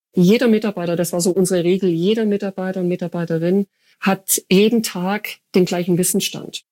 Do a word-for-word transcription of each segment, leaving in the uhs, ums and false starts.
Jeder Mitarbeiter, das war so unsere Regel, jeder Mitarbeiter und Mitarbeiterin hat jeden Tag den gleichen Wissensstand.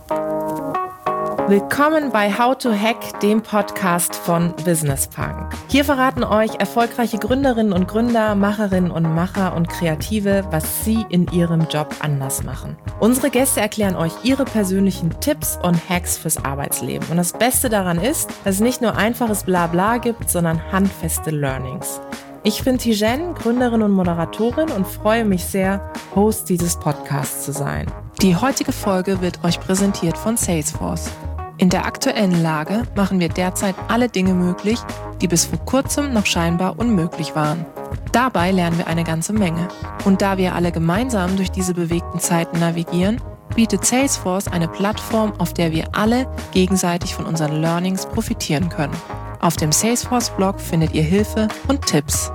Willkommen bei How to Hack, dem Podcast von Business Punk. Hier verraten euch erfolgreiche Gründerinnen und Gründer, Macherinnen und Macher und Kreative, was sie in ihrem Job anders machen. Unsere Gäste erklären euch ihre persönlichen Tipps und Hacks fürs Arbeitsleben. Und das Beste daran ist, dass es nicht nur einfaches Blabla gibt, sondern handfeste Learnings. Ich bin Tijen, Gründerin und Moderatorin und freue mich sehr, Host dieses Podcasts zu sein. Die heutige Folge wird euch präsentiert von Salesforce. In der aktuellen Lage machen wir derzeit alle Dinge möglich, die bis vor kurzem noch scheinbar unmöglich waren. Dabei lernen wir eine ganze Menge. Und da wir alle gemeinsam durch diese bewegten Zeiten navigieren, bietet Salesforce eine Plattform, auf der wir alle gegenseitig von unseren Learnings profitieren können. Auf dem Salesforce-Blog findet ihr Hilfe und Tipps.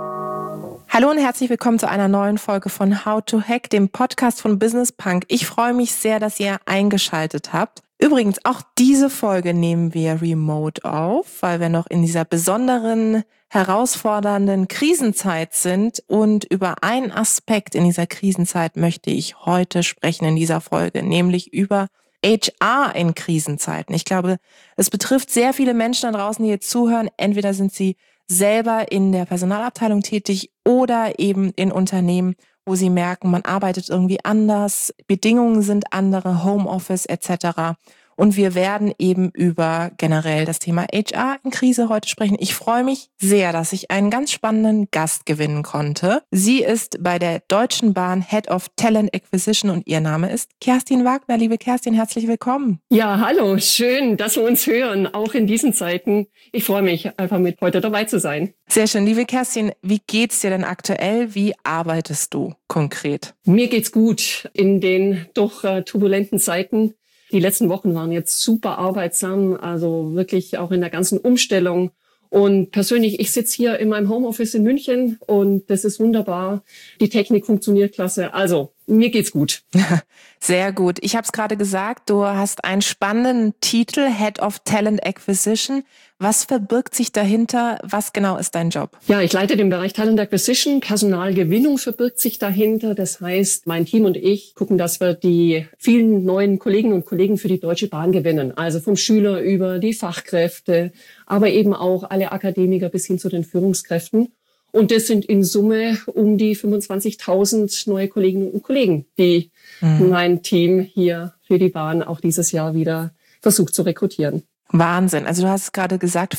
Hallo und herzlich willkommen zu einer neuen Folge von How to Hack, dem Podcast von Business Punk. Ich freue mich sehr, dass ihr eingeschaltet habt. Übrigens, auch diese Folge nehmen wir remote auf, weil wir noch in dieser besonderen, herausfordernden Krisenzeit sind. Und über einen Aspekt in dieser Krisenzeit möchte ich heute sprechen in dieser Folge, nämlich über H R in Krisenzeiten. Ich glaube, es betrifft sehr viele Menschen da draußen, die jetzt zuhören. Entweder sind sie selber in der Personalabteilung tätig oder eben in Unternehmen, wo sie merken, man arbeitet irgendwie anders, Bedingungen sind andere, Homeoffice et cetera. Und wir werden eben über generell das Thema H R in Krise heute sprechen. Ich freue mich sehr, dass ich einen ganz spannenden Gast gewinnen konnte. Sie ist bei der Deutschen Bahn Head of Talent Acquisition und ihr Name ist Kerstin Wagner. Liebe Kerstin, herzlich willkommen. Ja, hallo, schön, dass wir uns hören, auch in diesen Zeiten. Ich freue mich, einfach mit heute dabei zu sein. Sehr schön. Liebe Kerstin, wie geht's dir denn aktuell? Wie arbeitest du konkret? Mir geht's gut in den doch äh, turbulenten Zeiten. Die letzten Wochen waren jetzt super arbeitsam, also wirklich auch in der ganzen Umstellung. Und persönlich, ich sitze hier in meinem Homeoffice in München und das ist wunderbar. Die Technik funktioniert klasse. Also, mir geht's gut. Sehr gut. Ich habe es gerade gesagt, du hast einen spannenden Titel, Head of Talent Acquisition. Was verbirgt sich dahinter? Was genau ist dein Job? Ja, ich leite den Bereich Talent Acquisition. Personalgewinnung verbirgt sich dahinter. Das heißt, mein Team und ich gucken, dass wir die vielen neuen Kolleginnen und Kollegen für die Deutsche Bahn gewinnen. Also vom Schüler über die Fachkräfte, aber eben auch alle Akademiker bis hin zu den Führungskräften. Und das sind in Summe um die fünfundzwanzigtausend neue Kolleginnen und Kollegen, die mhm. mein Team hier für die Bahn auch dieses Jahr wieder versucht zu rekrutieren. Wahnsinn. Also du hast gerade gesagt,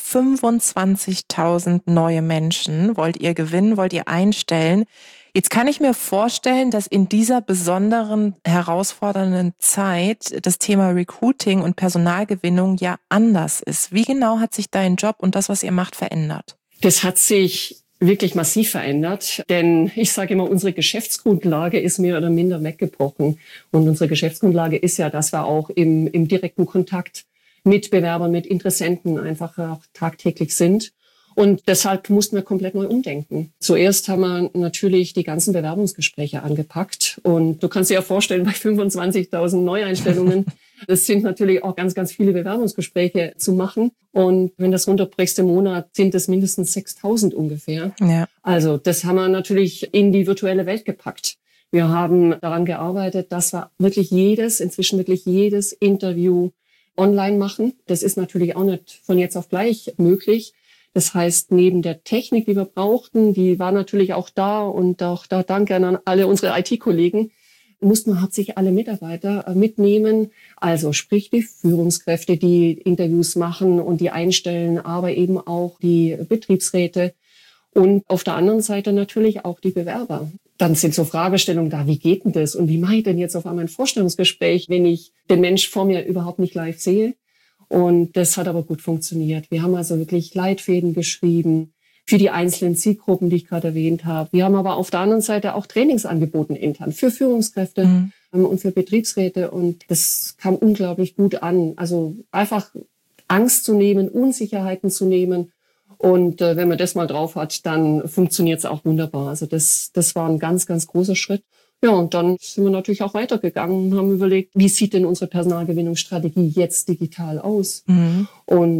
fünfundzwanzigtausend neue Menschen wollt ihr gewinnen, wollt ihr einstellen. Jetzt kann ich mir vorstellen, dass in dieser besonderen, herausfordernden Zeit das Thema Recruiting und Personalgewinnung ja anders ist. Wie genau hat sich dein Job und das, was ihr macht, verändert? Das hat sich wirklich massiv verändert, denn ich sage immer, unsere Geschäftsgrundlage ist mehr oder minder weggebrochen. Und unsere Geschäftsgrundlage ist ja, dass wir auch im, im direkten Kontakt mit Bewerbern, mit Interessenten einfach auch tagtäglich sind. Und deshalb mussten wir komplett neu umdenken. Zuerst haben wir natürlich die ganzen Bewerbungsgespräche angepackt. Und du kannst dir ja vorstellen, bei fünfundzwanzigtausend Neueinstellungen, das sind natürlich auch ganz, ganz viele Bewerbungsgespräche zu machen. Und wenn das runterbrichst im Monat, sind es mindestens sechstausend ungefähr. Ja. Also das haben wir natürlich in die virtuelle Welt gepackt. Wir haben daran gearbeitet, dass wir wirklich jedes, inzwischen wirklich jedes Interview online machen. Das ist natürlich auch nicht von jetzt auf gleich möglich. Das heißt, neben der Technik, die wir brauchten, die war natürlich auch da und auch da danke an alle unsere I T-Kollegen, mussten wir hauptsächlich alle Mitarbeiter mitnehmen. Also sprich die Führungskräfte, die Interviews machen und die einstellen, aber eben auch die Betriebsräte und auf der anderen Seite natürlich auch die Bewerber. Dann sind so Fragestellungen da, wie geht denn das und wie mache ich denn jetzt auf einmal ein Vorstellungsgespräch, wenn ich den Mensch vor mir überhaupt nicht live sehe? Und das hat aber gut funktioniert. Wir haben also wirklich Leitfäden geschrieben für die einzelnen Zielgruppen, die ich gerade erwähnt habe. Wir haben aber auf der anderen Seite auch Trainings angeboten intern für Führungskräfte mhm. und für Betriebsräte. Und das kam unglaublich gut an. Also einfach Angst zu nehmen, Unsicherheiten zu nehmen. Und äh, wenn man das mal drauf hat, dann funktioniert es auch wunderbar. Also das, das war ein ganz, ganz großer Schritt. Ja, und dann sind wir natürlich auch weitergegangen und haben überlegt, wie sieht denn unsere Personalgewinnungsstrategie jetzt digital aus? Mhm. Und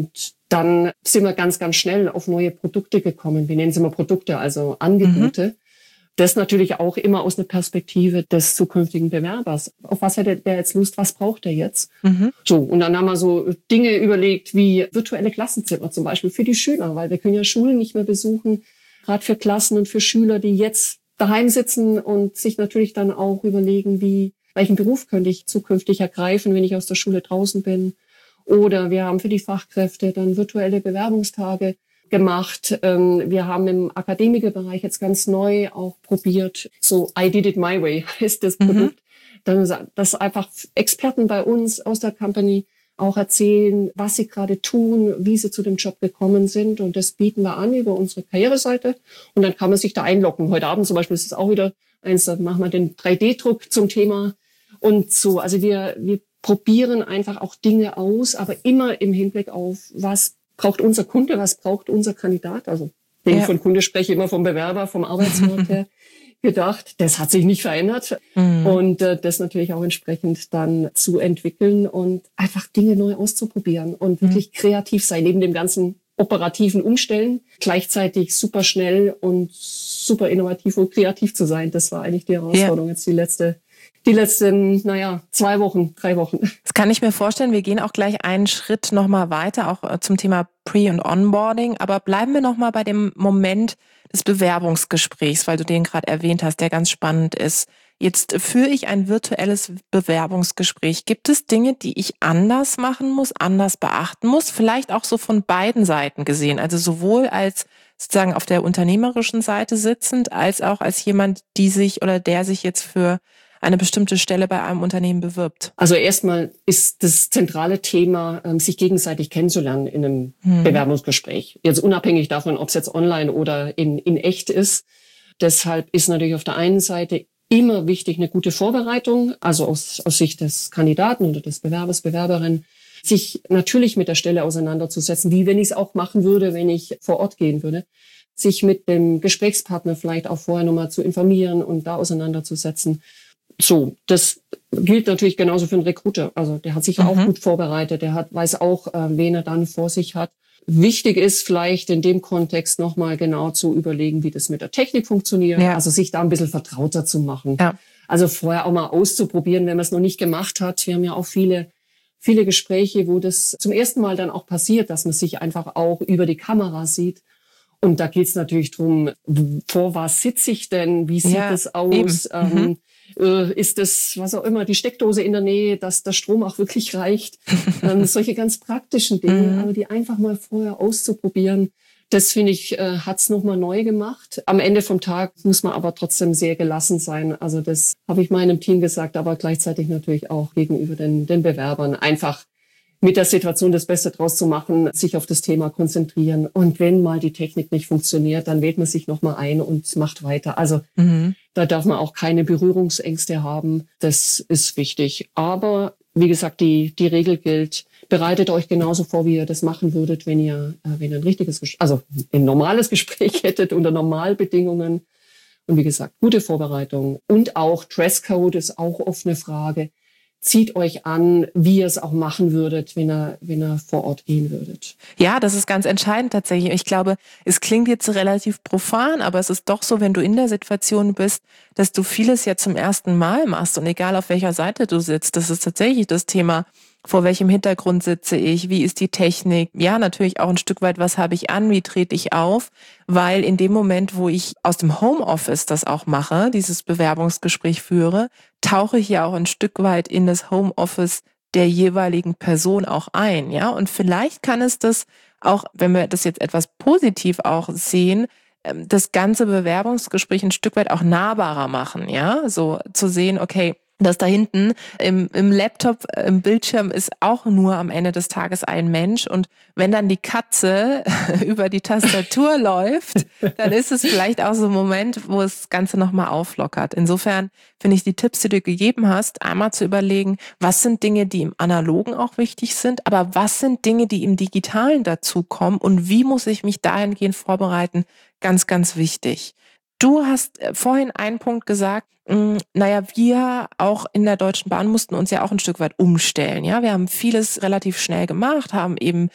dann sind wir ganz, ganz schnell auf neue Produkte gekommen. Wir nennen sie mal Produkte, also Angebote. Mhm. Das natürlich auch immer aus einer Perspektive des zukünftigen Bewerbers. Auf was hat der jetzt Lust? Was braucht er jetzt? Mhm. So, und dann haben wir so Dinge überlegt wie virtuelle Klassenzimmer zum Beispiel für die Schüler, weil wir können ja Schulen nicht mehr besuchen, gerade für Klassen und für Schüler, die jetzt daheim sitzen und sich natürlich dann auch überlegen, wie, welchen Beruf könnte ich zukünftig ergreifen, wenn ich aus der Schule draußen bin. Oder wir haben für die Fachkräfte dann virtuelle Bewerbungstage gemacht. Wir haben im Akademikerbereich jetzt ganz neu auch probiert, so I did it my way ist das Produkt. Mhm. Dann, dass einfach Experten bei uns aus der Company auch erzählen, was sie gerade tun, wie sie zu dem Job gekommen sind. Und das bieten wir an über unsere Karriereseite. Und dann kann man sich da einloggen. Heute Abend zum Beispiel ist es auch wieder eins, da machen wir den drei D Druck zum Thema und so. Also wir, wir probieren einfach auch Dinge aus, aber immer im Hinblick auf, was braucht unser Kunde, was braucht unser Kandidat? Also wenn ja. ich von Kunde spreche, immer vom Bewerber, vom Arbeitsmarkt her gedacht. Das hat sich nicht verändert. Mhm. Und äh, das natürlich auch entsprechend dann zu entwickeln und einfach Dinge neu auszuprobieren und mhm. wirklich kreativ sein, neben dem ganzen operativen Umstellen, gleichzeitig super schnell und super innovativ und kreativ zu sein. Das war eigentlich die Herausforderung ja. jetzt die letzte Die letzten, naja, zwei Wochen, drei Wochen. Das kann ich mir vorstellen. Wir gehen auch gleich einen Schritt nochmal weiter, auch zum Thema Pre- und Onboarding. Aber bleiben wir nochmal bei dem Moment des Bewerbungsgesprächs, weil du den gerade erwähnt hast, der ganz spannend ist. Jetzt führe ich ein virtuelles Bewerbungsgespräch. Gibt es Dinge, die ich anders machen muss, anders beachten muss? Vielleicht auch so von beiden Seiten gesehen. Also sowohl als sozusagen auf der unternehmerischen Seite sitzend, als auch als jemand, die sich oder der sich jetzt für eine bestimmte Stelle bei einem Unternehmen bewirbt? Also erstmal ist das zentrale Thema, sich gegenseitig kennenzulernen in einem hm. Bewerbungsgespräch. Jetzt unabhängig davon, ob es jetzt online oder in, in echt ist. Deshalb ist natürlich auf der einen Seite immer wichtig eine gute Vorbereitung, also aus, aus Sicht des Kandidaten oder des Bewerbers, Bewerberin, sich natürlich mit der Stelle auseinanderzusetzen, wie wenn ich es auch machen würde, wenn ich vor Ort gehen würde. Sich mit dem Gesprächspartner vielleicht auch vorher nochmal zu informieren und da auseinanderzusetzen. So, das gilt natürlich genauso für einen Recruiter. Also der hat sich mhm. auch gut vorbereitet, der hat weiß auch, äh, wen er dann vor sich hat. Wichtig ist vielleicht in dem Kontext nochmal genau zu überlegen, wie das mit der Technik funktioniert. Ja. Also sich da ein bisschen vertrauter zu machen. Ja. Also vorher auch mal auszuprobieren, wenn man es noch nicht gemacht hat. Wir haben ja auch viele, viele Gespräche, wo das zum ersten Mal dann auch passiert, dass man sich einfach auch über die Kamera sieht. Und da geht es natürlich drum, vor was sitze ich denn? Wie sieht ja, das aus? Ähm, mhm. äh, ist das, was auch immer, die Steckdose in der Nähe, dass der Strom auch wirklich reicht? ähm, solche ganz praktischen Dinge, mhm. aber die einfach mal vorher auszuprobieren, das finde ich, äh, hat es nochmal neu gemacht. Am Ende vom Tag muss man aber trotzdem sehr gelassen sein. Also das habe ich meinem Team gesagt, aber gleichzeitig natürlich auch gegenüber den, den Bewerbern. Einfach mit der Situation das Beste draus zu machen, sich auf das Thema konzentrieren. Und wenn mal die Technik nicht funktioniert, dann wählt man sich nochmal ein und macht weiter. Also mhm. da darf man auch keine Berührungsängste haben. Das ist wichtig. Aber wie gesagt, die die Regel gilt, bereitet euch genauso vor, wie ihr das machen würdet, wenn ihr, äh, wenn ihr ein richtiges, also ein normales Gespräch hättet unter Normalbedingungen. Und wie gesagt, gute Vorbereitung. Und auch Dresscode ist auch oft eine Frage. Zieht euch an, wie ihr es auch machen würdet, wenn ihr, wenn ihr vor Ort gehen würdet. Ja, das ist ganz entscheidend tatsächlich. Ich glaube, es klingt jetzt relativ profan, aber es ist doch so, wenn du in der Situation bist, dass du vieles ja zum ersten Mal machst und egal auf welcher Seite du sitzt, das ist tatsächlich das Thema, vor welchem Hintergrund sitze ich, wie ist die Technik, ja natürlich auch ein Stück weit, was habe ich an, wie trete ich auf, weil in dem Moment, wo ich aus dem Homeoffice das auch mache, dieses Bewerbungsgespräch führe, tauche ich ja auch ein Stück weit in das Homeoffice der jeweiligen Person auch ein, ja, und vielleicht kann es das auch, wenn wir das jetzt etwas positiv auch sehen, das ganze Bewerbungsgespräch ein Stück weit auch nahbarer machen, ja, so zu sehen, okay, das da hinten im, im Laptop, im Bildschirm ist auch nur am Ende des Tages ein Mensch und wenn dann die Katze über die Tastatur läuft, dann ist es vielleicht auch so ein Moment, wo das Ganze nochmal auflockert. Insofern finde ich die Tipps, die du gegeben hast, einmal zu überlegen, was sind Dinge, die im Analogen auch wichtig sind, aber was sind Dinge, die im Digitalen dazukommen und wie muss ich mich dahingehend vorbereiten, ganz, ganz wichtig. Du hast vorhin einen Punkt gesagt, mh, naja, wir auch in der Deutschen Bahn mussten uns ja auch ein Stück weit umstellen. Ja, wir haben vieles relativ schnell gemacht, haben eben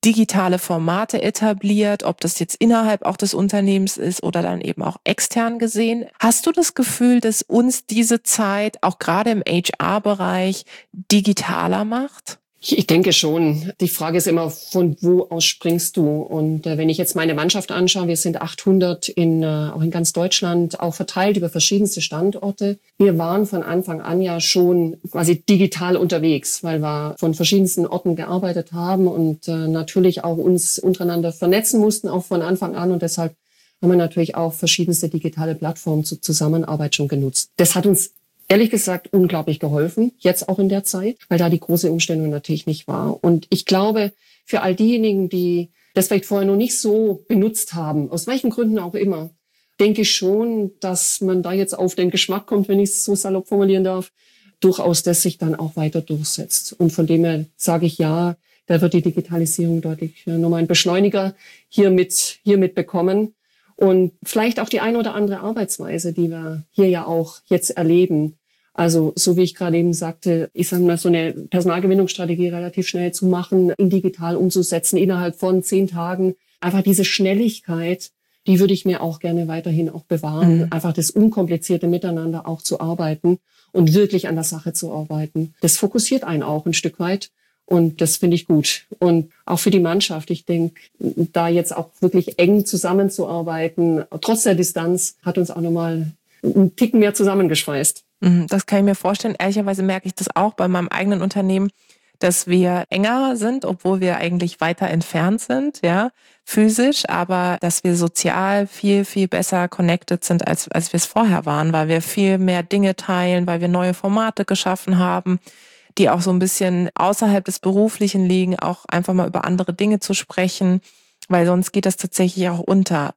digitale Formate etabliert, ob das jetzt innerhalb auch des Unternehmens ist oder dann eben auch extern gesehen. Hast du das Gefühl, dass uns diese Zeit auch gerade im H R-Bereich digitaler macht? Ich denke schon. Die Frage ist immer, von wo aus springst du? Und äh, wenn ich jetzt meine Mannschaft anschaue, wir sind achthundert in, äh, auch in ganz Deutschland, auch verteilt über verschiedenste Standorte. Wir waren von Anfang an ja schon quasi digital unterwegs, weil wir von verschiedensten Orten gearbeitet haben und äh, natürlich auch uns untereinander vernetzen mussten, auch von Anfang an. Und deshalb haben wir natürlich auch verschiedenste digitale Plattformen zur Zusammenarbeit schon genutzt. Das hat uns ehrlich gesagt unglaublich geholfen, jetzt auch in der Zeit, weil da die große Umstellung natürlich nicht war. Und ich glaube, für all diejenigen, die das vielleicht vorher noch nicht so benutzt haben, aus welchen Gründen auch immer, denke ich schon, dass man da jetzt auf den Geschmack kommt, wenn ich es so salopp formulieren darf, durchaus das sich dann auch weiter durchsetzt. Und von dem her sage ich ja, da wird die Digitalisierung deutlich nochmal einen Beschleuniger hiermit, hiermit bekommen. Und vielleicht auch die ein oder andere Arbeitsweise, die wir hier ja auch jetzt erleben. Also so wie ich gerade eben sagte, ich sage mal, so eine Personalgewinnungsstrategie relativ schnell zu machen, in digital umzusetzen, innerhalb von zehn Tagen. Einfach diese Schnelligkeit, die würde ich mir auch gerne weiterhin auch bewahren. Mhm. Einfach das unkomplizierte Miteinander auch zu arbeiten und wirklich an der Sache zu arbeiten. Das fokussiert einen auch ein Stück weit. Und das finde ich gut. Und auch für die Mannschaft, ich denke, da jetzt auch wirklich eng zusammenzuarbeiten, trotz der Distanz, hat uns auch nochmal einen Ticken mehr zusammengeschweißt. Das kann ich mir vorstellen. Ehrlicherweise merke ich das auch bei meinem eigenen Unternehmen, dass wir enger sind, obwohl wir eigentlich weiter entfernt sind, ja, physisch, aber dass wir sozial viel, viel besser connected sind, als, als wir es vorher waren, weil wir viel mehr Dinge teilen, weil wir neue Formate geschaffen haben, die auch so ein bisschen außerhalb des Beruflichen liegen, auch einfach mal über andere Dinge zu sprechen, weil sonst geht das tatsächlich auch unter.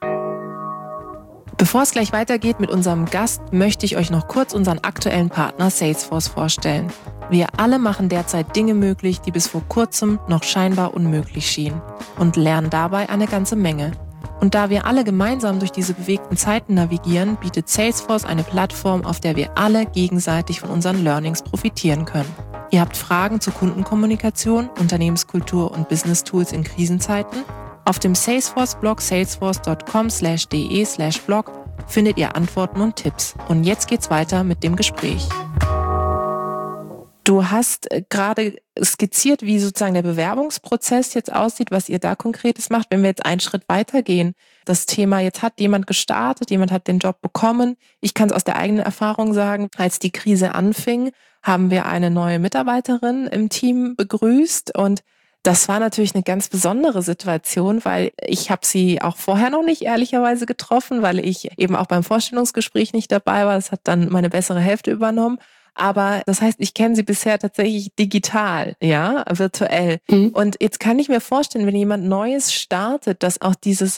Bevor es gleich weitergeht mit unserem Gast, möchte ich euch noch kurz unseren aktuellen Partner Salesforce vorstellen. Wir alle machen derzeit Dinge möglich, die bis vor kurzem noch scheinbar unmöglich schienen und lernen dabei eine ganze Menge. Und da wir alle gemeinsam durch diese bewegten Zeiten navigieren, bietet Salesforce eine Plattform, auf der wir alle gegenseitig von unseren Learnings profitieren können. Ihr habt Fragen zur Kundenkommunikation, Unternehmenskultur und Business-Tools in Krisenzeiten? Auf dem Salesforce-Blog salesforce.com slash de slash blog findet ihr Antworten und Tipps. Und jetzt geht's weiter mit dem Gespräch. Du hast gerade skizziert, wie sozusagen der Bewerbungsprozess jetzt aussieht, was ihr da Konkretes macht. Wenn wir jetzt einen Schritt weitergehen, das Thema, jetzt hat jemand gestartet, jemand hat den Job bekommen. Ich kann es aus der eigenen Erfahrung sagen, als die Krise anfing, haben wir eine neue Mitarbeiterin im Team begrüßt und das war natürlich eine ganz besondere Situation, weil ich habe sie auch vorher noch nicht ehrlicherweise getroffen, weil ich eben auch beim Vorstellungsgespräch nicht dabei war. Das hat dann meine bessere Hälfte übernommen. Aber das heißt, ich kenne sie bisher tatsächlich digital, ja, virtuell. Mhm. Und jetzt kann ich mir vorstellen, wenn jemand Neues startet, dass auch dieses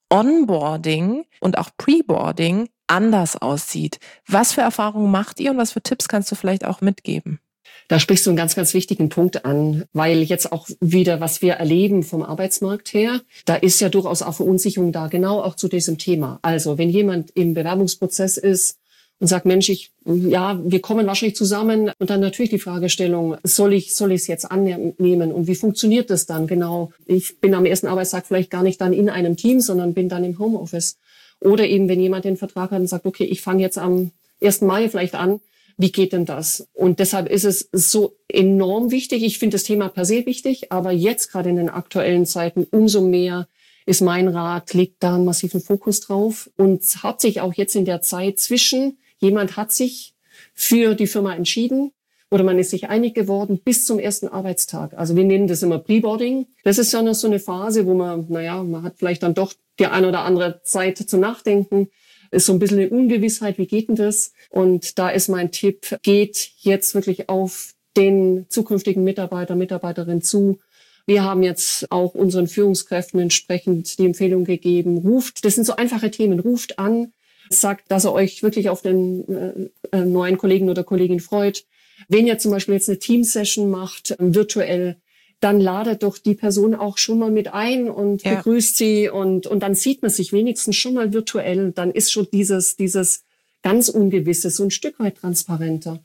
Onboarding und auch Preboarding anders aussieht. Was für Erfahrungen macht ihr und was für Tipps kannst du vielleicht auch mitgeben? Da sprichst du einen ganz, ganz wichtigen Punkt an, weil jetzt auch wieder, was wir erleben vom Arbeitsmarkt her, da ist ja durchaus auch Verunsicherung da, genau auch zu diesem Thema. Also wenn jemand im Bewerbungsprozess ist und sagt, Mensch, ich, ja, wir kommen wahrscheinlich zusammen und dann natürlich die Fragestellung, soll ich, soll ich es jetzt annehmen und wie funktioniert das dann genau? Ich bin am ersten Arbeitstag vielleicht gar nicht dann in einem Team, sondern bin dann im Homeoffice. Oder eben, wenn jemand den Vertrag hat und sagt, okay, ich fange jetzt am ersten Mai vielleicht an, wie geht denn das? Und deshalb ist es so enorm wichtig. Ich finde das Thema per se wichtig, aber jetzt gerade in den aktuellen Zeiten umso mehr ist mein Rat, legt da einen massiven Fokus drauf und hat sich auch jetzt in der Zeit zwischen, jemand hat sich für die Firma entschieden oder man ist sich einig geworden bis zum ersten Arbeitstag. Also wir nennen das immer Preboarding. Das ist ja noch so eine Phase, wo man, naja, man hat vielleicht dann doch die ein oder andere Zeit zum Nachdenken. Ist so ein bisschen eine Ungewissheit, wie geht denn das? Und da ist mein Tipp, geht jetzt wirklich auf den zukünftigen Mitarbeiter, Mitarbeiterin zu. Wir haben jetzt auch unseren Führungskräften entsprechend die Empfehlung gegeben, ruft, das sind so einfache Themen, ruft an, sagt, dass ihr euch wirklich auf den äh, neuen Kollegen oder Kollegin freut. Wenn ihr zum Beispiel jetzt eine Teamsession macht, äh, virtuell, dann ladet doch die Person auch schon mal mit ein und ja. begrüßt sie und und dann sieht man sich wenigstens schon mal virtuell. Dann ist schon dieses dieses ganz Ungewisse so ein Stück weit transparenter.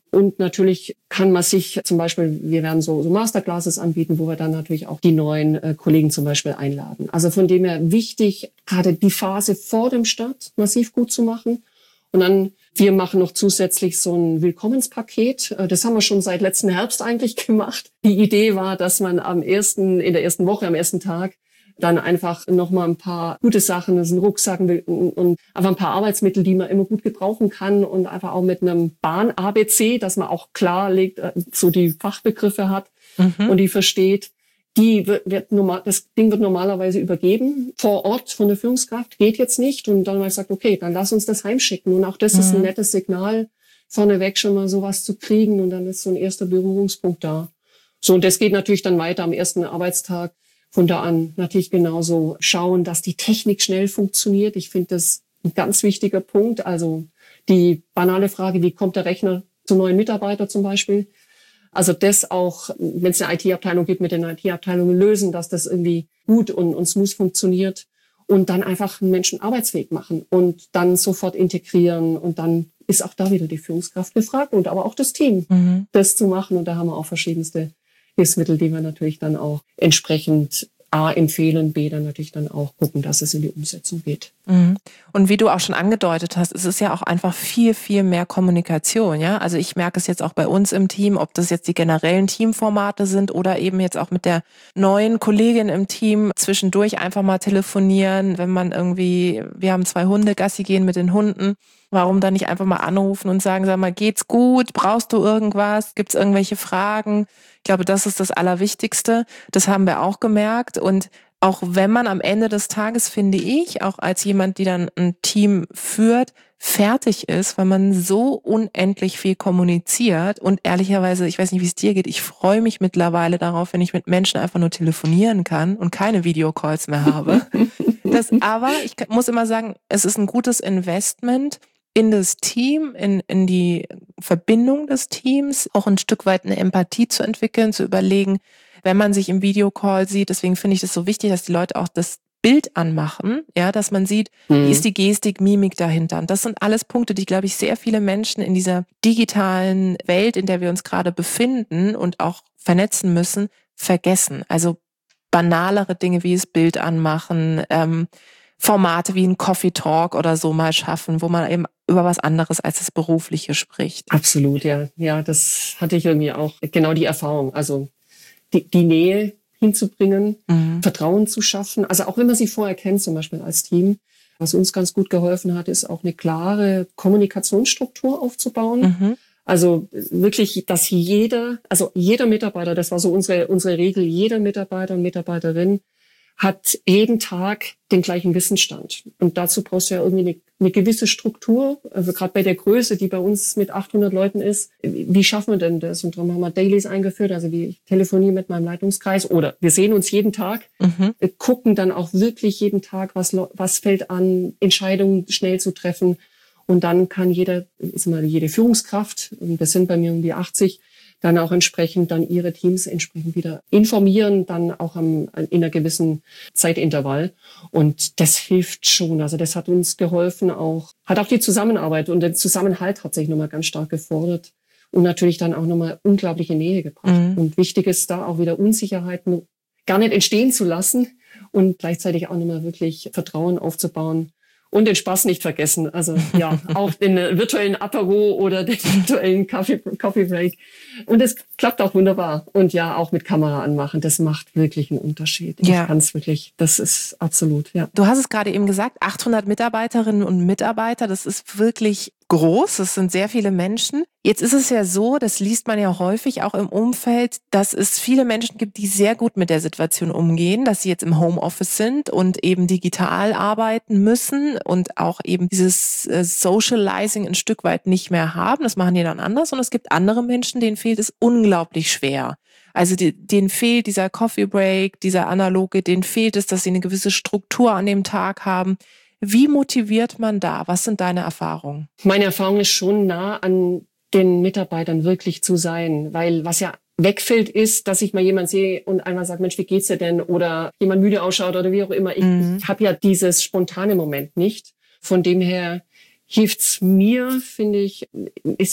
Und natürlich kann man sich zum Beispiel, wir werden so, so Masterclasses anbieten, wo wir dann natürlich auch die neuen äh, Kollegen zum Beispiel einladen. Also von dem her wichtig, gerade die Phase vor dem Start massiv gut zu machen. Und dann, wir machen noch zusätzlich so ein Willkommenspaket. Das haben wir schon seit letzten Herbst eigentlich gemacht. Die Idee war, dass man am ersten, in der ersten Woche, am ersten Tag, dann einfach nochmal ein paar gute Sachen, das ist ein Rucksack und einfach ein paar Arbeitsmittel, die man immer gut gebrauchen kann und einfach auch mit einem Bahn-A B C, dass man auch klar legt, so die Fachbegriffe hat mhm. und die versteht. Die wird, wird normal, das Ding wird normalerweise übergeben vor Ort von der Führungskraft, geht jetzt nicht. Und dann habe ich gesagt, okay, dann lass uns das heimschicken. Und auch das mhm. ist ein nettes Signal, vorneweg schon mal sowas zu kriegen. Und dann ist so ein erster Berührungspunkt da. So, und das geht natürlich dann weiter am ersten Arbeitstag. Von da an natürlich genauso schauen, dass die Technik schnell funktioniert. Ich finde das ein ganz wichtiger Punkt. Also die banale Frage, wie kommt der Rechner zum neuen Mitarbeiter zum Beispiel? Also das auch, wenn es eine I T-Abteilung gibt, mit den I T-Abteilungen lösen, dass das irgendwie gut und, und smooth funktioniert und dann einfach einen Menschen arbeitsfähig machen und dann sofort integrieren und dann ist auch da wieder die Führungskraft gefragt und aber auch das Team, mhm. das zu machen. Und da haben wir auch verschiedenste Hilfsmittel, die wir natürlich dann auch entsprechend A empfehlen, B dann natürlich dann auch gucken, dass es in die Umsetzung geht. Mhm. Und wie du auch schon angedeutet hast, es ist ja auch einfach viel, viel mehr Kommunikation, ja. Also ich merke es jetzt auch bei uns im Team, ob das jetzt die generellen Teamformate sind oder eben jetzt auch mit der neuen Kollegin im Team zwischendurch einfach mal telefonieren, wenn man irgendwie, wir haben zwei Hunde, Gassi gehen mit den Hunden. Warum dann nicht einfach mal anrufen und sagen, sag mal, geht's gut? Brauchst du irgendwas? Gibt's irgendwelche Fragen? Ich glaube, das ist das Allerwichtigste. Das haben wir auch gemerkt. Und auch wenn man am Ende des Tages, finde ich, auch als jemand, die dann ein Team führt, fertig ist, weil man so unendlich viel kommuniziert. Und ehrlicherweise, ich weiß nicht, wie es dir geht, ich freue mich mittlerweile darauf, wenn ich mit Menschen einfach nur telefonieren kann und keine Videocalls mehr habe. Das, aber ich muss immer sagen, es ist ein gutes Investment in das Team, in, in die Verbindung des Teams, auch ein Stück weit eine Empathie zu entwickeln, zu überlegen, wenn man sich im Videocall sieht. Deswegen finde ich das so wichtig, dass die Leute auch das Bild anmachen, ja, dass man sieht, mhm. wie ist die Gestik, Mimik dahinter. Und das sind alles Punkte, die, glaube ich, sehr viele Menschen in dieser digitalen Welt, in der wir uns gerade befinden und auch vernetzen müssen, vergessen. Also banalere Dinge wie das Bild anmachen, ähm, Formate wie ein Coffee Talk oder so mal schaffen, wo man eben über was anderes als das Berufliche spricht. Absolut, ja. Ja, das hatte ich irgendwie auch genau die Erfahrung. Also die, die Nähe hinzubringen, mhm. Vertrauen zu schaffen. Also auch wenn man sie vorher kennt, zum Beispiel als Team. Was uns ganz gut geholfen hat, ist auch eine klare Kommunikationsstruktur aufzubauen. Mhm. Also wirklich, dass jeder, also jeder Mitarbeiter, das war so unsere, unsere Regel, jeder Mitarbeiter und Mitarbeiterin hat jeden Tag den gleichen Wissensstand. Und dazu brauchst du ja irgendwie eine, eine gewisse Struktur. Also gerade bei der Größe, die bei uns mit achthundert Leuten ist, wie schaffen wir denn das? Und darum haben wir Dailies eingeführt. Also wie ich telefoniere mit meinem Leitungskreis oder wir sehen uns jeden Tag, mhm. wir gucken dann auch wirklich jeden Tag, was, was fällt an, Entscheidungen schnell zu treffen. Und dann kann jeder, ist mal jede Führungskraft, und das sind bei mir um die achtzig, dann auch entsprechend dann ihre Teams entsprechend wieder informieren, dann auch am, in einer gewissen Zeitintervall. Und das hilft schon. Also das hat uns geholfen, auch, hat auch die Zusammenarbeit und den Zusammenhalt tatsächlich nochmal ganz stark gefordert und natürlich dann auch nochmal unglaubliche Nähe gebracht. Mhm. Und wichtig ist da auch wieder Unsicherheiten gar nicht entstehen zu lassen und gleichzeitig auch nochmal wirklich Vertrauen aufzubauen. Und den Spaß nicht vergessen. Also ja, auch den virtuellen Apero oder den virtuellen Coffee, Coffee Break. Und es klappt auch wunderbar. Und ja, auch mit Kamera anmachen. Das macht wirklich einen Unterschied. Ja. Ich kann es wirklich, das ist absolut, ja. Du hast es gerade eben gesagt, achthundert Mitarbeiterinnen und Mitarbeiter, das ist wirklich groß, das sind sehr viele Menschen. Jetzt ist es ja so, das liest man ja häufig auch im Umfeld, dass es viele Menschen gibt, die sehr gut mit der Situation umgehen, dass sie jetzt im Homeoffice sind und eben digital arbeiten müssen und auch eben dieses äh, Socializing ein Stück weit nicht mehr haben. Das machen die dann anders. Und es gibt andere Menschen, denen fehlt es unglaublich schwer. Also die, denen fehlt dieser Coffee Break, dieser analoge, denen fehlt es, dass sie eine gewisse Struktur an dem Tag haben. Wie motiviert man da? Was sind deine Erfahrungen? Meine Erfahrung ist schon nah an den Mitarbeitern wirklich zu sein, weil was ja wegfällt ist, dass ich mal jemand sehe und einmal sagt, Mensch, wie geht's dir denn? Oder jemand müde ausschaut oder wie auch immer. Ich, mhm. ich habe ja dieses spontane Moment nicht. Von dem her hilft's mir, finde ich, ist immer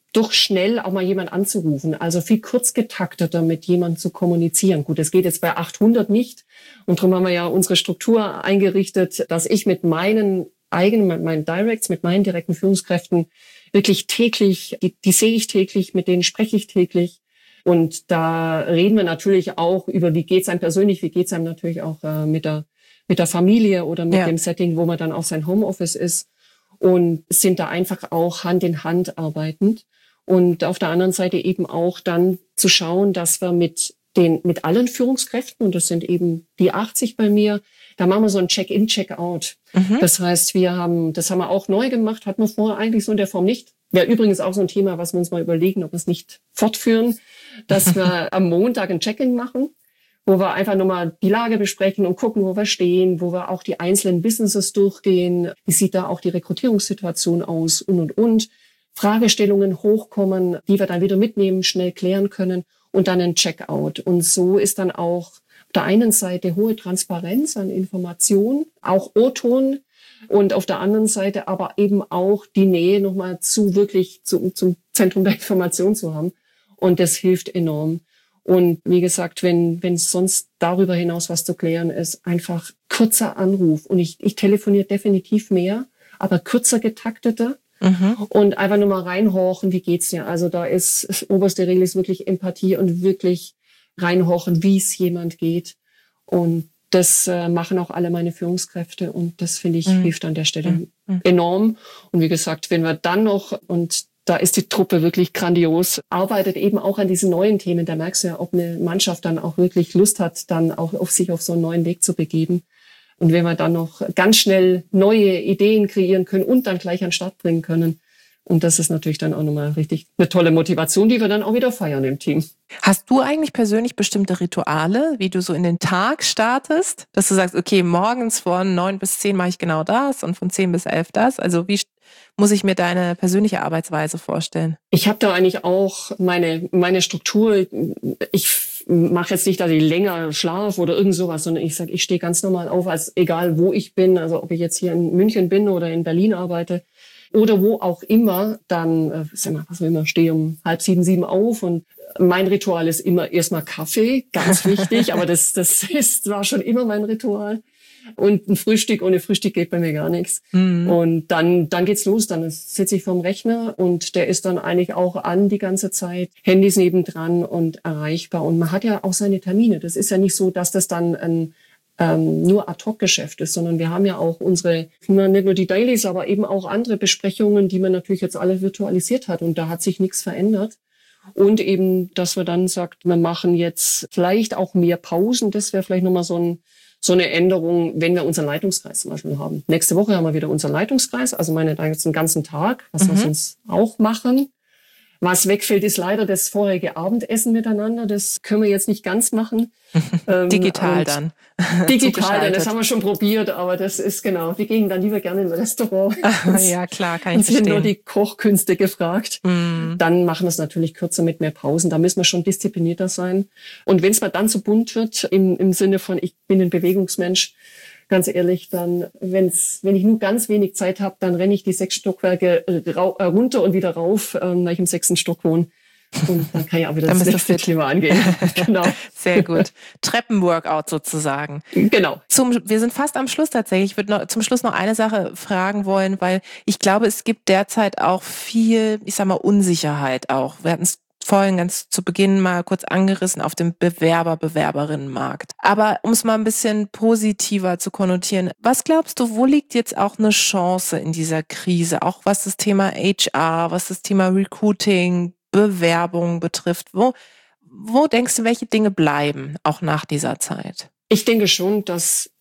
durch schnell auch mal jemand anzurufen, also viel kurzgetakteter mit jemandem zu kommunizieren. Gut, das geht jetzt bei achthundert nicht und darum haben wir ja unsere Struktur eingerichtet, dass ich mit meinen eigenen, mit meinen Directs, mit meinen direkten Führungskräften wirklich täglich, die, die sehe ich täglich, mit denen spreche ich täglich und da reden wir natürlich auch über, wie geht's einem persönlich, wie geht's einem natürlich auch äh, mit der mit der Familie oder mit ja. dem Setting, wo man dann auch sein Homeoffice ist und sind da einfach auch Hand in Hand arbeitend. Und auf der anderen Seite eben auch dann zu schauen, dass wir mit den, mit allen Führungskräften, und das sind eben die achtzig bei mir, da machen wir so ein Check-in, Check-out. Mhm. Das heißt, wir haben, das haben wir auch neu gemacht, hatten wir vorher eigentlich so in der Form nicht. Wäre übrigens auch so ein Thema, was wir uns mal überlegen, ob wir es nicht fortführen, dass wir am Montag ein Check-in machen, wo wir einfach nochmal die Lage besprechen und gucken, wo wir stehen, wo wir auch die einzelnen Businesses durchgehen. Wie sieht da auch die Rekrutierungssituation aus und, und, und. Fragestellungen hochkommen, die wir dann wieder mitnehmen, schnell klären können und dann ein Checkout. Und so ist dann auch auf der einen Seite hohe Transparenz an Informationen, auch O-Ton und auf der anderen Seite aber eben auch die Nähe nochmal zu wirklich zu, zum Zentrum der Information zu haben. Und das hilft enorm. Und wie gesagt, wenn wenn sonst darüber hinaus was zu klären ist, einfach kurzer Anruf. Und ich, ich telefoniere definitiv mehr, aber kürzer getakteter. Mhm. Und einfach nur mal reinhorchen, wie geht's dir? Also da ist das oberste Regel ist wirklich Empathie und wirklich reinhorchen, wie es jemand geht. Und das äh, machen auch alle meine Führungskräfte und das finde ich mhm. hilft an der Stelle mhm. enorm. Und wie gesagt, wenn wir dann noch, und da ist die Truppe wirklich grandios, arbeitet eben auch an diesen neuen Themen. Da merkst du ja, ob eine Mannschaft dann auch wirklich Lust hat, dann auch auf sich auf so einen neuen Weg zu begeben. Und wenn wir dann noch ganz schnell neue Ideen kreieren können und dann gleich an den Start bringen können. Und das ist natürlich dann auch nochmal richtig eine tolle Motivation, die wir dann auch wieder feiern im Team. Hast du eigentlich persönlich bestimmte Rituale, wie du so in den Tag startest? Dass du sagst, okay, morgens von neun bis zehn mache ich genau das und von zehn bis elf das. Also wie muss ich mir deine persönliche Arbeitsweise vorstellen? Ich habe da eigentlich auch meine meine Struktur. Ich mache jetzt nicht, dass ich länger schlafe oder irgend sowas, sondern ich sage, ich stehe ganz normal auf, als egal wo ich bin, also ob ich jetzt hier in München bin oder in Berlin arbeite oder wo auch immer, dann äh, sag mal, was auch immer, stehe um halb sieben, sieben auf und mein Ritual ist immer erstmal Kaffee, ganz wichtig, aber das das ist war schon immer mein Ritual. Und ein Frühstück, ohne Frühstück geht bei mir gar nichts. Mhm. Und dann dann geht's los, dann sitze ich vorm Rechner und der ist dann eigentlich auch an die ganze Zeit, Handys nebendran und erreichbar. Und man hat ja auch seine Termine. Das ist ja nicht so, dass das dann ein ähm, nur Ad-Hoc-Geschäft ist, sondern wir haben ja auch unsere, nicht nur die Dailies, aber eben auch andere Besprechungen, die man natürlich jetzt alle virtualisiert hat. Und da hat sich nichts verändert. Und eben, dass wir dann sagt, wir machen jetzt vielleicht auch mehr Pausen. Das wäre vielleicht nochmal so ein So eine Änderung, wenn wir unseren Leitungskreis zum Beispiel haben. Nächste Woche haben wir wieder unseren Leitungskreis, also meine, da jetzt einen ganzen Tag, was mhm. wir sonst auch machen. Was wegfällt, ist leider das vorherige Abendessen miteinander. Das können wir jetzt nicht ganz machen. Digital dann. Digital dann, das haben wir schon probiert, aber das ist genau, wir gehen dann lieber gerne in ein Restaurant. Ja, klar, kann ich uns verstehen. sind nur die Kochkünste gefragt. Mm. Dann machen wir es natürlich kürzer mit mehr Pausen. Da müssen wir schon disziplinierter sein. Und wenn es mal dann zu bunt wird, im, im Sinne von, ich bin ein Bewegungsmensch, ganz ehrlich, dann, wenn's, wenn ich nur ganz wenig Zeit habe, dann renne ich die sechs Stockwerke ra- runter und wieder rauf, äh, weil ich im sechsten Stock wohne. Und dann kann ich auch wieder das nächste Thema angehen. Genau. Sehr gut. Treppenworkout sozusagen. Genau. Zum, wir sind fast am Schluss tatsächlich. Ich würde noch, zum Schluss noch eine Sache fragen wollen, weil ich glaube, es gibt derzeit auch viel, ich sag mal, Unsicherheit auch. Wir hatten es vorhin ganz zu Beginn mal kurz angerissen auf dem Bewerber-Bewerberinnenmarkt. Aber um es mal ein bisschen positiver zu konnotieren, was glaubst du, wo liegt jetzt auch eine Chance in dieser Krise? Auch was das Thema H R, was das Thema Recruiting, Bewerbung betrifft. Wo, wo denkst du, welche Dinge bleiben, auch nach dieser Zeit? Ich denke schon, dass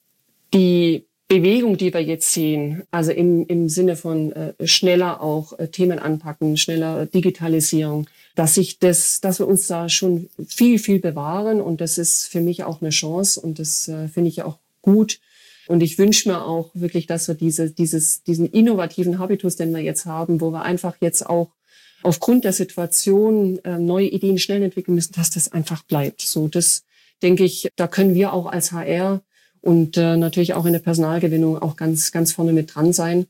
die Bewegung, die wir jetzt sehen, also im, im Sinne von äh, schneller auch äh, Themen anpacken, schneller Digitalisierung, dass sich das, dass wir uns da schon viel, viel bewahren und das ist für mich auch eine Chance und das äh, finde ich auch gut. Und ich wünsche mir auch wirklich, dass wir diese, dieses, diesen innovativen Habitus, den wir jetzt haben, wo wir einfach jetzt auch aufgrund der Situation äh, neue Ideen schnell entwickeln müssen, dass das einfach bleibt. So, das denke ich, da können wir auch als H R und äh, natürlich auch in der Personalgewinnung auch ganz, ganz vorne mit dran sein.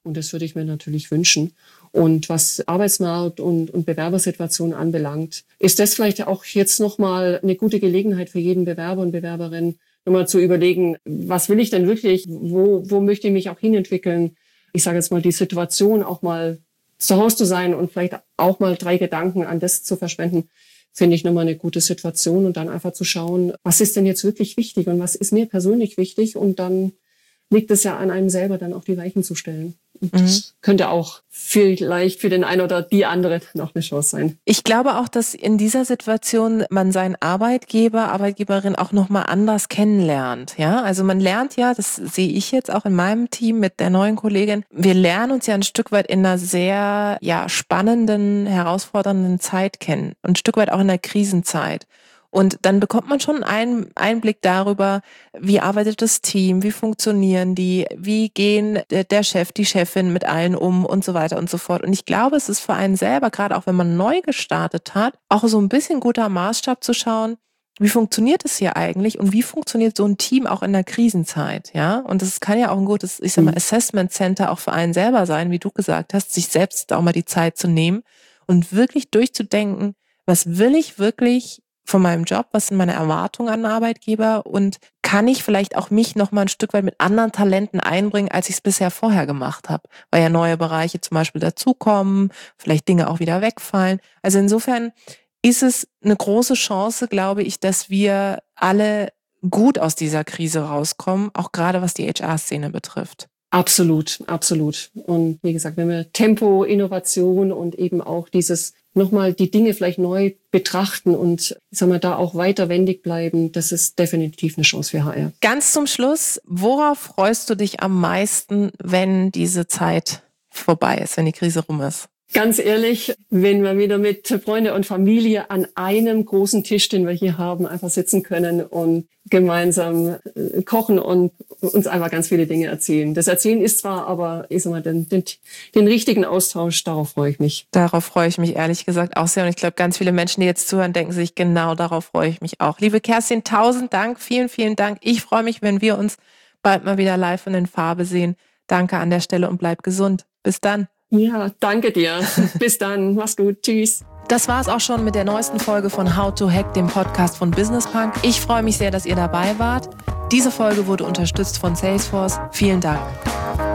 Und das würde ich mir natürlich wünschen. Und was Arbeitsmarkt und, und Bewerbersituation anbelangt, ist das vielleicht auch jetzt nochmal eine gute Gelegenheit für jeden Bewerber und Bewerberin, nochmal zu überlegen, was will ich denn wirklich, wo, wo möchte ich mich auch hinentwickeln? Ich sage jetzt mal, die Situation auch mal zu Hause zu sein und vielleicht auch mal drei Gedanken an das zu verschwenden, finde ich nochmal eine gute Situation und dann einfach zu schauen, was ist denn jetzt wirklich wichtig und was ist mir persönlich wichtig, und dann liegt es ja an einem selber, dann auch die Weichen zu stellen. Und das mhm. könnte auch vielleicht für den einen oder die andere dann auch eine Chance sein. Ich glaube auch, dass in dieser Situation man seinen Arbeitgeber, Arbeitgeberin auch nochmal anders kennenlernt. Ja, also man lernt ja, das sehe ich jetzt auch in meinem Team mit der neuen Kollegin, wir lernen uns ja ein Stück weit in einer sehr ja spannenden, herausfordernden Zeit kennen und ein Stück weit auch in der Krisenzeit. Und dann bekommt man schon einen Einblick darüber, wie arbeitet das Team, wie funktionieren die, wie gehen der Chef, die Chefin mit allen um und so weiter und so fort. Und ich glaube, es ist für einen selber, gerade auch wenn man neu gestartet hat, auch so ein bisschen guter Maßstab zu schauen, wie funktioniert es hier eigentlich und wie funktioniert so ein Team auch in der Krisenzeit, ja? Und das kann ja auch ein gutes, ich sag mal, Assessment Center auch für einen selber sein, wie du gesagt hast, sich selbst auch mal die Zeit zu nehmen und wirklich durchzudenken, was will ich wirklich von meinem Job, was sind meine Erwartungen an den Arbeitgeber und kann ich vielleicht auch mich noch mal ein Stück weit mit anderen Talenten einbringen, als ich es bisher vorher gemacht habe, weil ja neue Bereiche zum Beispiel dazukommen, vielleicht Dinge auch wieder wegfallen. Also insofern ist es eine große Chance, glaube ich, dass wir alle gut aus dieser Krise rauskommen, auch gerade was die H R-Szene betrifft. Absolut, absolut. Und wie gesagt, wenn wir Tempo, Innovation und eben auch dieses nochmal die Dinge vielleicht neu betrachten und ich sag mal, da auch weiter wendig bleiben, das ist definitiv eine Chance für H R. Ganz zum Schluss, worauf freust du dich am meisten, wenn diese Zeit vorbei ist, wenn die Krise rum ist? Ganz ehrlich, wenn wir wieder mit Freunde und Familie an einem großen Tisch, den wir hier haben, einfach sitzen können und gemeinsam kochen und uns einfach ganz viele Dinge erzählen. Das Erzählen ist zwar, aber ich sag mal, den, den, den richtigen Austausch, darauf freue ich mich. Darauf freue ich mich ehrlich gesagt auch sehr. Und ich glaube, ganz viele Menschen, die jetzt zuhören, denken sich, genau darauf freue ich mich auch. Liebe Kerstin, tausend Dank, vielen, vielen Dank. Ich freue mich, wenn wir uns bald mal wieder live und in Farbe sehen. Danke an der Stelle und bleib gesund. Bis dann. Ja, danke dir. Bis dann. Mach's gut. Tschüss. Das war's auch schon mit der neuesten Folge von How to Hack, dem Podcast von Business Punk. Ich freue mich sehr, dass ihr dabei wart. Diese Folge wurde unterstützt von Salesforce. Vielen Dank.